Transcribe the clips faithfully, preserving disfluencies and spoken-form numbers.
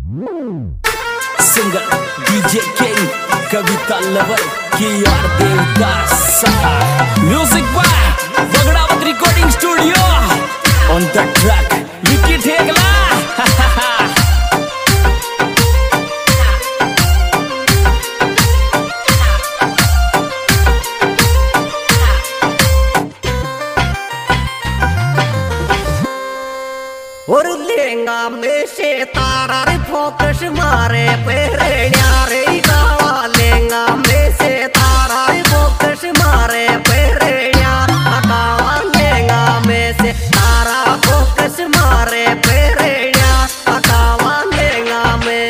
Singer DJ king Kavita lover की यार Devdas music by Bagdawat recording studio on the track Vicky Thegla. और लेंगा में से तारा रे फोकस मारे पेरण्या रे गावा लेंगा में से तारा रे फोकस मारे पेरण्या गावा लेंगा में से तारा फोकस मारे पेरण्या गावा लेंगा में।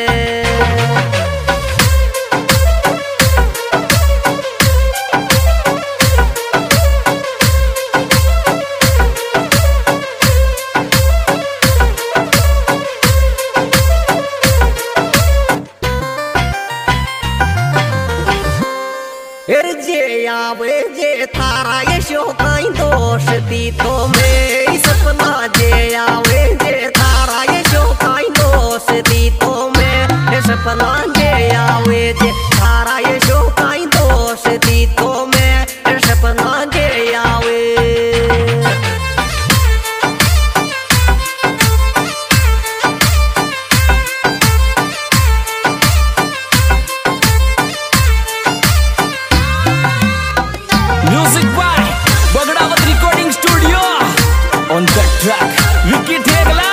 जे आवे जे थारा ये शोकाई दोष दी तो मैं सपना जे आवे जे थारा ये शोकाई दोष दी तो मैं सपना जे आवे जे थारा ये शोकाई दोष दी तो मैं सपना जे आवे। Music by Bagdawat recording studio on the track Vicky Thegla.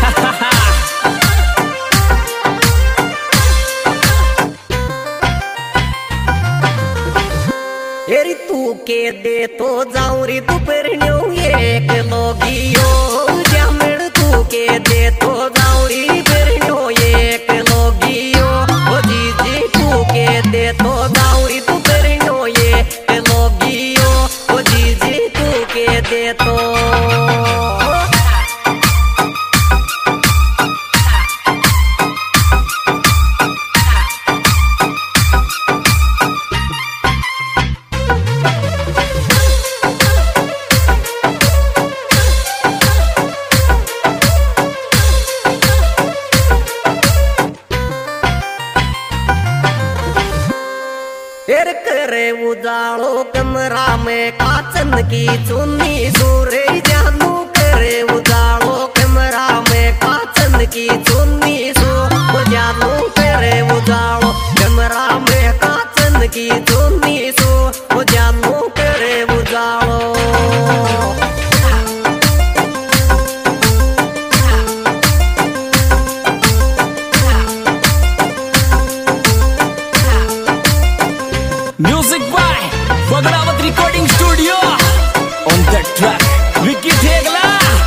एरी तू के दे तो जाऊं री तू परण्यो एक लोगियो जामड़ तू के दे तो जाऊं री परण्यो एक लोगियो ओ जी जी तू के दे तो जाऊं री तू परण्यो एक लोगियो ओ जी जी तू के दे तो। फिर करे उजाड़ो कमरा में काचन की चुन्नी सूरे जानू करे उजाड़ो कमरा में काचन की चुन्नी सो जानू करे उजाड़ो कमरा में काचन की चुन्नी सो जानू करे उजाड़ो। Music by Bagdawat recording studio on the track Vicky Thegla.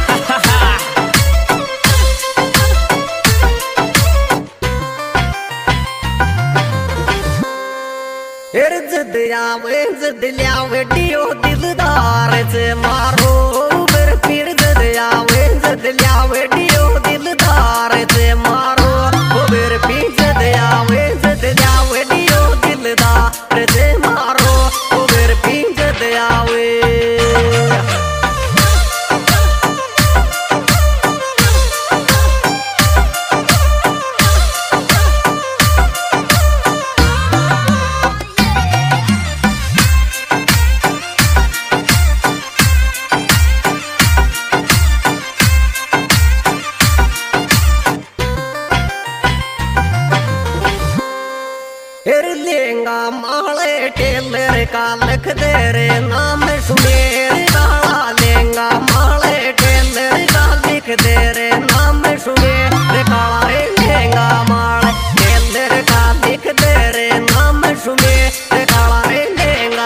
फिर जद आवे जद ल्यावे डियो दिलदार से मारो फिर फिर जद आवे जद ल्यावे डियो दिलदार से मारो फिर फिर जद आवे जद ल्यावे डियो दिलदार से मारो फिर फिर जद आवे। फिर लेंगा माले टेलर का लख दे रे नाम सुमेर गाला लेंगा माले टेलर का लिख दे रे नाम सुमेर काला रे लेंगा माले टेलर का लिख दे रे नाम सुमेर काला रे लेंगा।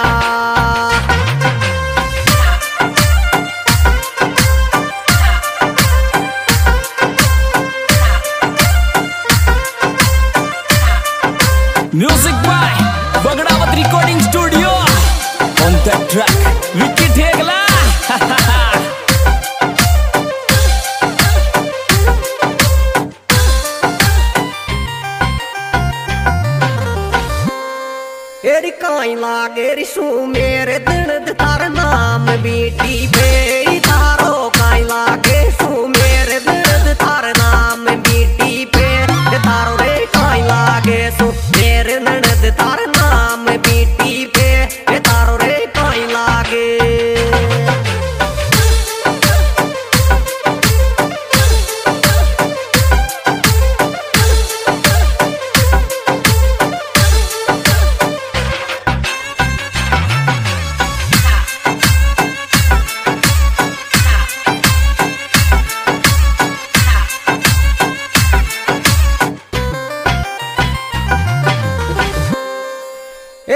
Music by Bagdawat recording studio on the track Vicky Thegla. एरी काई लागे सु मेरे दिन तार नाम बीटी पे तारो काई लागे सु मेरे दिन तार नाम बीटी पे तार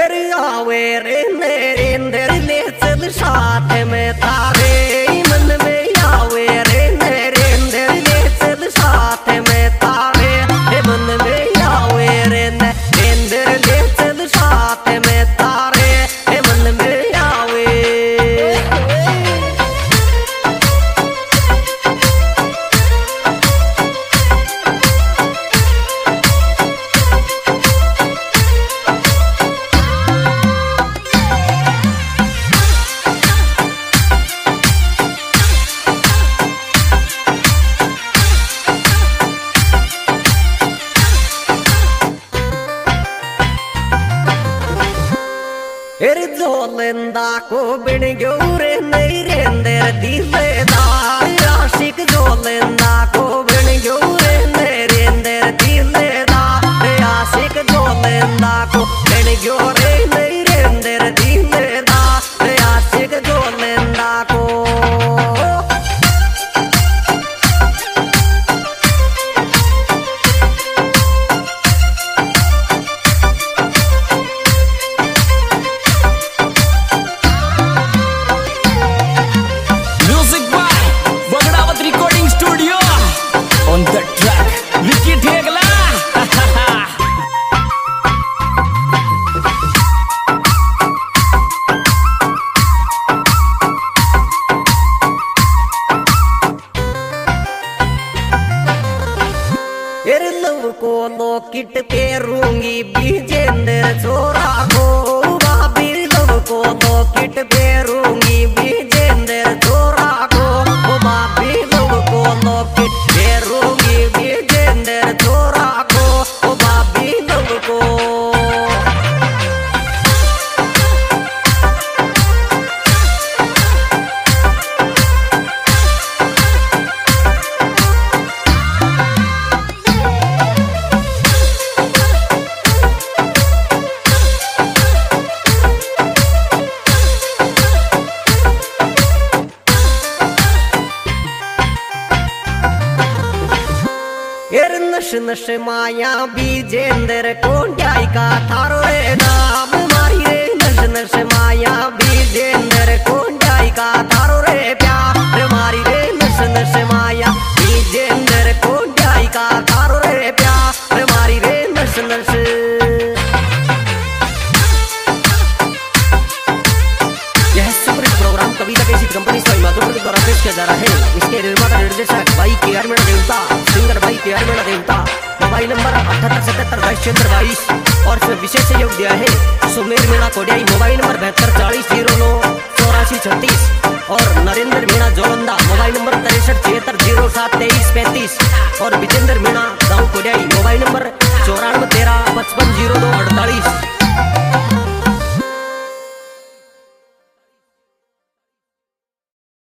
एरे आवे रे नरेंद्र ले चल साथ में तारे मन में आवे रे नरेंद्र ले चल साथ में तारे मन में आवे रे नरेंद्र ले चल साथ में तारे मन में आवे। एरे जोलंदा को बिन ग्योरे नरेंद्र दिलेदार आशिक जोलंदा को बिन ग्योरे नरेंद्र दिलेदार आशिक जोलंदा को बिन ग्योरे नरेंद्र दिलेदार आशिक जोलंदा को। On the track, Vicky Thegla. एरे लव को लॉकेट पेरूंगी विजेंद्र छोरा को भाभी लव को लॉकेट पेरूंगी विजेंद्र छोरा को भाभी लव को लॉकेट पेरूंगी विजेंद्र छोरा को भाभी लव को। एर नश नश माया विजेंद्र कोंडाई का थारो रे नाम मारी रे नश नश माया विजेंद्र कोंडाई का थारो रे प्यार मारी रे नश नश माया विजेंद्र कोंडाई का थारो रे प्यार मारी रे नश नश। यह superhit programme Kavita cassette company Swami Madhupur द्वारा पेश किया जा रहा है। इसके निर्माता निर्देशक भाई के आर मीणा देवता, सिंगर भाई के आर मीणा देवता। मोबाइल नंबर अठहत्तर सतहत्तर बाईस चौहत्तर बाईस और इसमें विशेष सहयोग दिया है सुमेर मीणा कोडियाई। मोबाइल नंबर बहत्तर चालीस जीरो नौ चौरासी छत्तीस और नरेंद्र मीणा जोलंदा। मोबाइल नंबर तिरसठ छिहत्तर जीरो सात तेईस पैंतीस और विजय